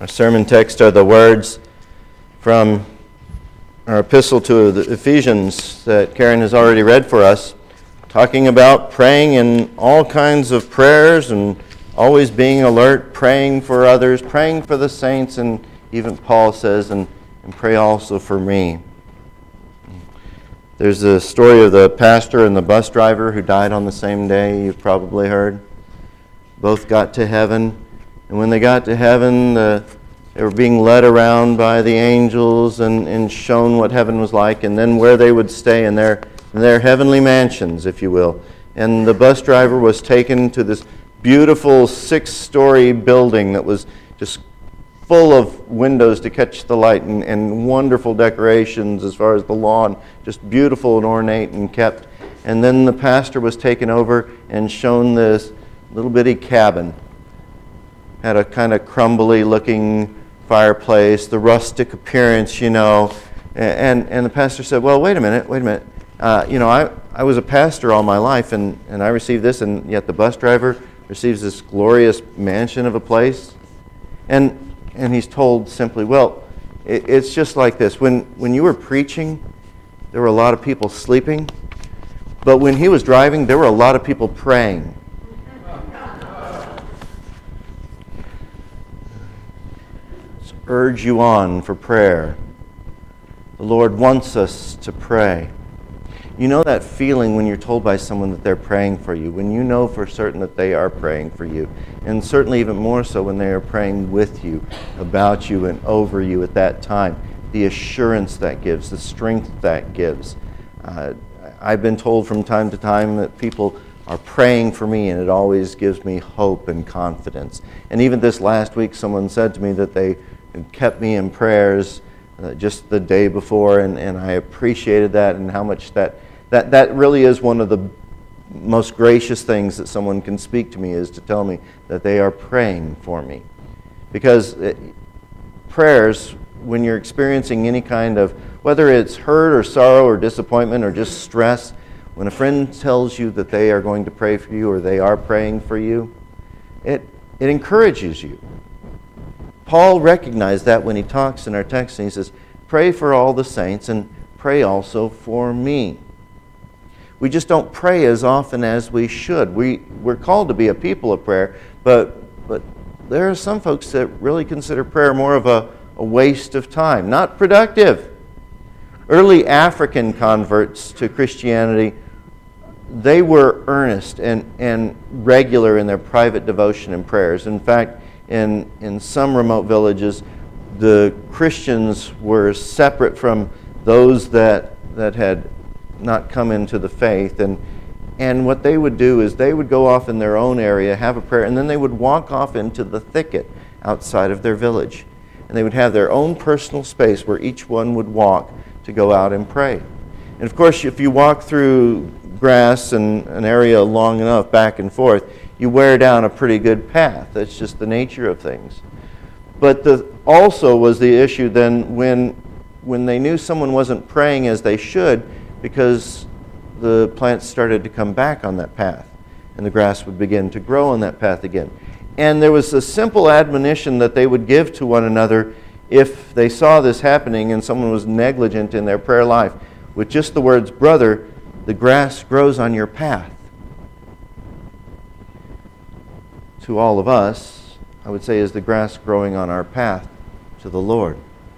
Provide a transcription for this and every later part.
Our sermon text are the words from our epistle to the Ephesians that Karen has already read for us, talking about praying in all kinds of prayers and always being alert, praying for others, praying for the saints, and even Paul says, and pray also for me. There's the story of the pastor and the bus driver who died on the same day, you've probably heard. Both got to heaven. And when they got to heaven, they were being led around by the angels and shown what heaven was like, and then where they would stay in their heavenly mansions, if you will. And the bus driver was taken to this beautiful 6-story building that was just full of windows to catch the light and wonderful decorations as far as the lawn, just beautiful and ornate and kept. And then the pastor was taken over and shown this little bitty cabin. Had a kind of crumbly looking fireplace, the rustic appearance, and the pastor said, well, wait a minute. I was a pastor all my life and I received this, and yet the bus driver receives this glorious mansion of a place. And he's told simply, well, it's just like this. When you were preaching, there were a lot of people sleeping, but when he was driving, there were a lot of people praying. Urge you on for prayer. The Lord wants us to pray. You know that feeling when you're told by someone that they're praying for you, when you know for certain that they are praying for you, and certainly even more so when they are praying with you, about you, and over you at that time. The assurance that gives, the strength that gives. I've been told from time to time that people are praying for me, and it always gives me hope and confidence. And even this last week, someone said to me that they kept me in prayers just the day before, and I appreciated that, and how much that really is one of the most gracious things that someone can speak to me, is to tell me that they are praying for me. Because prayers, when you're experiencing any kind of, whether it's hurt or sorrow or disappointment or just stress, when a friend tells you that they are going to pray for you or they are praying for you, it encourages you. Paul recognized that when he talks in our text, and he says, pray for all the saints and pray also for me. We just don't pray as often as we should. We're called to be a people of prayer, but there are some folks that really consider prayer more of a waste of time, not productive. Early African converts to Christianity, they were earnest and regular in their private devotion and prayers. In fact, in some remote villages, the Christians were separate from those that had not come into the faith. And what they would do is they would go off in their own area, have a prayer, and then they would walk off into the thicket outside of their village. And they would have their own personal space where each one would walk to go out and pray. And of course, if you walk through grass and an area long enough back and forth, you wear down a pretty good path. That's just the nature of things. But also was the issue then when they knew someone wasn't praying as they should, because the plants started to come back on that path and the grass would begin to grow on that path again. And there was a simple admonition that they would give to one another if they saw this happening and someone was negligent in their prayer life, with just the words, brother, the grass grows on your path. To all of us, I would say, is the grass growing on our path to the Lord.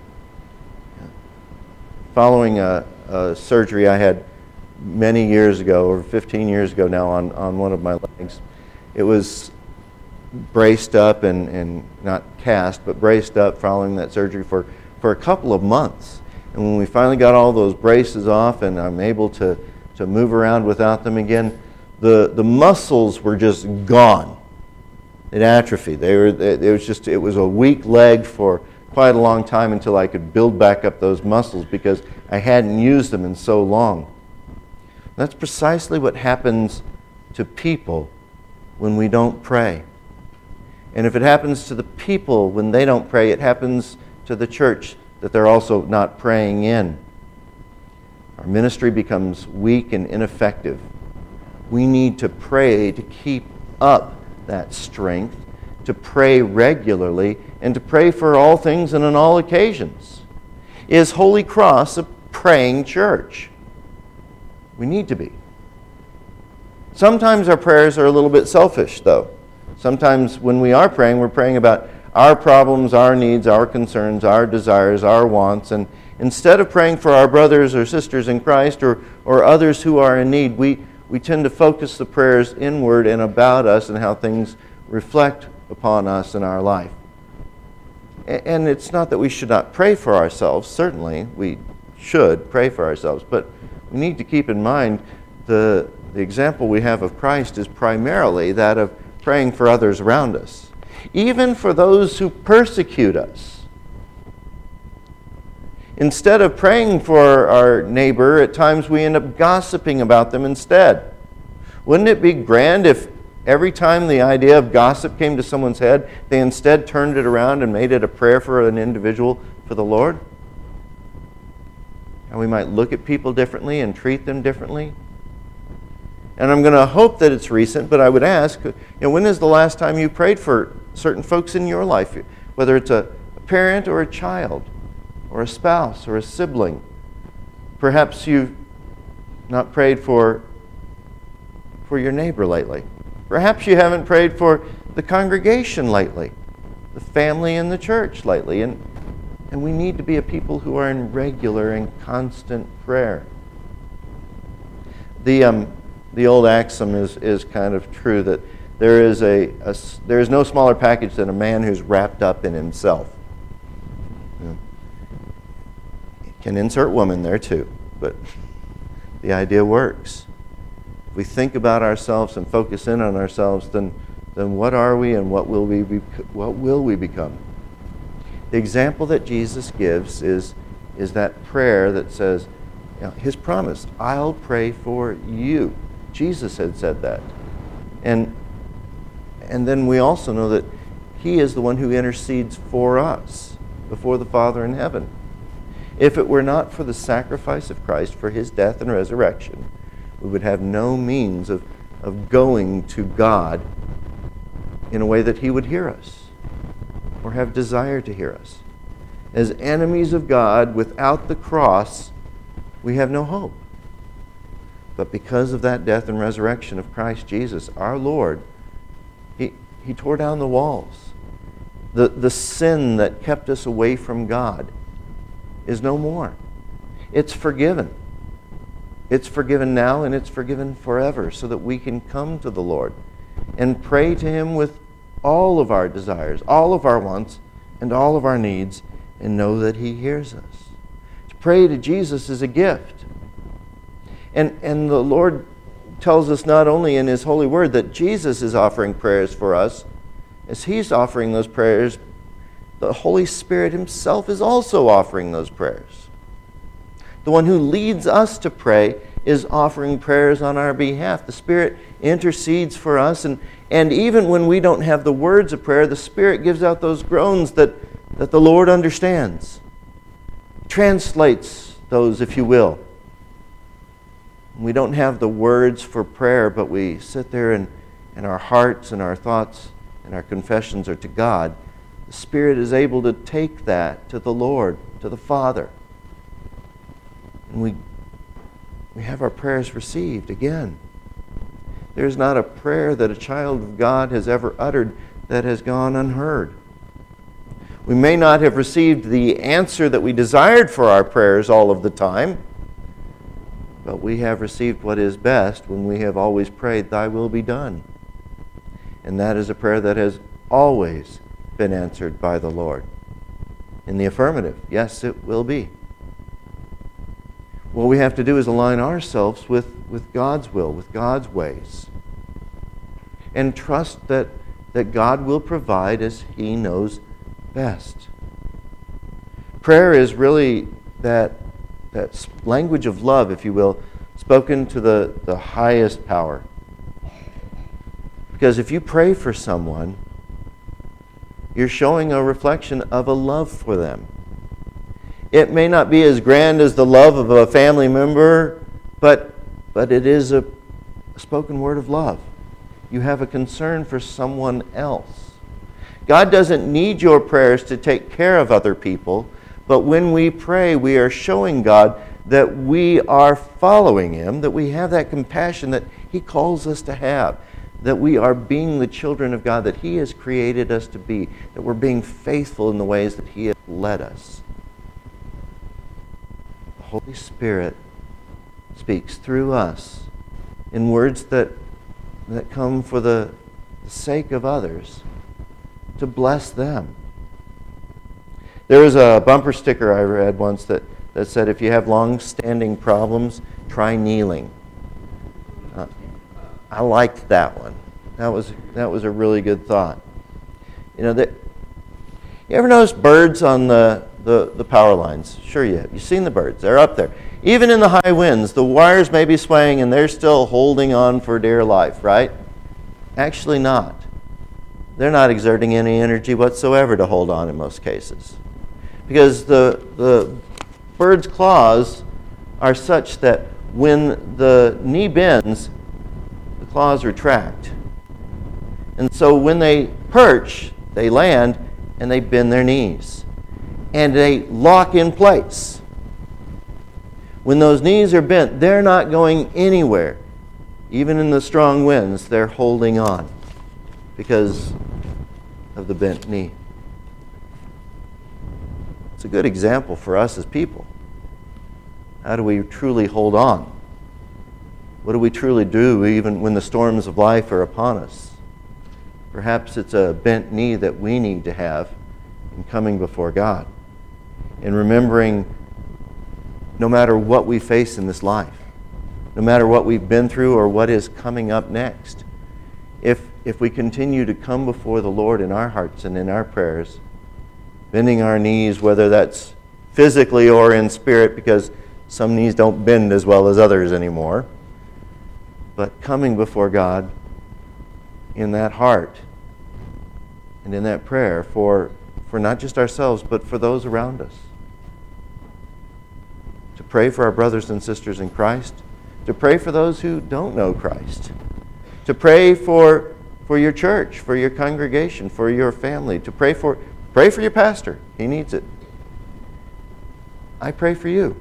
Following a surgery I had many years ago, over 15 years ago now, on one of my legs, it was braced up and not cast, but braced up following that surgery for a couple of months. And when we finally got all those braces off and I'm able to move around without them again, the muscles were just gone. It atrophied. It was a weak leg for quite a long time until I could build back up those muscles because I hadn't used them in so long. That's precisely what happens to people when we don't pray. And if it happens to the people when they don't pray, it happens to the church that they're also not praying in. Our ministry becomes weak and ineffective. We need to pray to keep up that strength, to pray regularly and to pray for all things and on all occasions. Is Holy Cross a praying church? We need to be. Sometimes our prayers are a little bit selfish, though. Sometimes when we are praying, we're praying about our problems, our needs, our concerns, our desires, our wants, and instead of praying for our brothers or sisters in Christ or others who are in need, we tend to focus the prayers inward and about us and how things reflect upon us in our life. And it's not that we should not pray for ourselves. Certainly, we should pray for ourselves. But we need to keep in mind the example we have of Christ is primarily that of praying for others around us, even for those who persecute us. Instead of praying for our neighbor, at times we end up gossiping about them instead. Wouldn't it be grand if every time the idea of gossip came to someone's head, they instead turned it around and made it a prayer for an individual for the Lord? And we might look at people differently and treat them differently. And I'm going to hope that it's recent, but I would ask, when is the last time you prayed for certain folks in your life, whether it's a parent or a child or a spouse or a sibling? Perhaps you've not prayed for your neighbor lately. Perhaps you haven't prayed for the congregation lately, the family in the church lately. And we need to be a people who are in regular and constant prayer. The old axiom is kind of true that there is no smaller package than a man who's wrapped up in himself. You can insert woman there too, but the idea works. If we think about ourselves and focus in on ourselves, then what are we and what will we become? The example that Jesus gives is that prayer that says, his promise, I'll pray for you. Jesus had said that. And then we also know that he is the one who intercedes for us before the Father in heaven. If it were not for the sacrifice of Christ, for his death and resurrection, we would have no means of going to God in a way that he would hear us or have desire to hear us. As enemies of God, without the cross, we have no hope. But because of that death and resurrection of Christ Jesus, our Lord, he tore down the walls. The sin that kept us away from God is no more. It's forgiven. It's forgiven now and it's forgiven forever, so that we can come to the Lord and pray to him with all of our desires, all of our wants, and all of our needs, and know that he hears us. To pray to Jesus is a gift. And the Lord tells us not only in his holy word that Jesus is offering prayers for us, as he's offering those prayers, the Holy Spirit himself is also offering those prayers. The one who leads us to pray is offering prayers on our behalf. The Spirit intercedes for us, and even when we don't have the words of prayer, the Spirit gives out those groans that the Lord understands. Translates those, if you will. We don't have the words for prayer, but we sit there and our hearts and our thoughts and our confessions are to God. The Spirit is able to take that to the Lord, to the Father. And we have our prayers received again. There's not a prayer that a child of God has ever uttered that has gone unheard. We may not have received the answer that we desired for our prayers all of the time, but we have received what is best when we have always prayed, thy will be done. And that is a prayer that has always been answered by the Lord. In the affirmative, yes, it will be. What we have to do is align ourselves with God's will, with God's ways. And trust that God will provide as he knows best. Prayer is really that language of love, if you will, spoken to the highest power. Because if you pray for someone, you're showing a reflection of a love for them. It may not be as grand as the love of a family member, but it is a spoken word of love. You have a concern for someone else. God doesn't need your prayers to take care of other people, but when we pray, we are showing God that we are following Him, that we have that compassion that He calls us to have, that we are being the children of God that He has created us to be, that we're being faithful in the ways that He has led us. The Holy Spirit speaks through us in words that come for the sake of others, to bless them. There was a bumper sticker I read once that said, if you have long-standing problems, try kneeling. I liked that one. That was a really good thought. You ever notice birds on the power lines? Sure you have. You've seen the birds. They're up there. Even in the high winds, the wires may be swaying and they're still holding on for dear life, right? Actually not. They're not exerting any energy whatsoever to hold on in most cases. Because the bird's claws are such that when the knee bends, the claws retract. And so when they perch, they land and they bend their knees. And they lock in place. When those knees are bent, they're not going anywhere. Even in the strong winds, they're holding on because of the bent knee. It's a good example for us as people. How do we truly hold on? What do we truly do even when the storms of life are upon us? Perhaps it's a bent knee that we need to have in coming before God and remembering no matter what we face in this life, no matter what we've been through or what is coming up next, if we continue to come before the Lord in our hearts and in our prayers, bending our knees, whether that's physically or in spirit, because some knees don't bend as well as others anymore, but coming before God in that heart and in that prayer for not just ourselves, but for those around us. To pray for our brothers and sisters in Christ, to pray for those who don't know Christ, to pray for your church, for your congregation, for your family, to pray for your pastor. He needs it. I pray for you.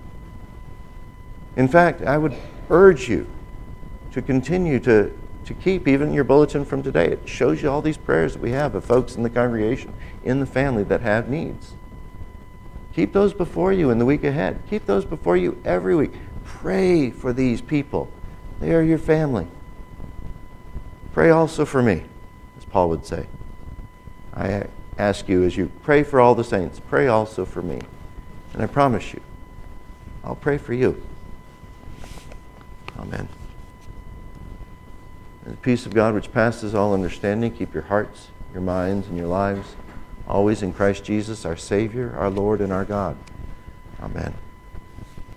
In fact, I would urge you to continue to keep even your bulletin from today. It shows you all these prayers that we have of folks in the congregation, in the family that have needs. Keep those before you in the week ahead. Keep those before you every week. Pray for these people. They are your family. Pray also for me, as Paul would say. I ask you, as you pray for all the saints, pray also for me. And I promise you, I'll pray for you. Amen. And the peace of God which passes all understanding, keep your hearts, your minds, and your lives always in Christ Jesus, our Savior, our Lord, and our God. Amen.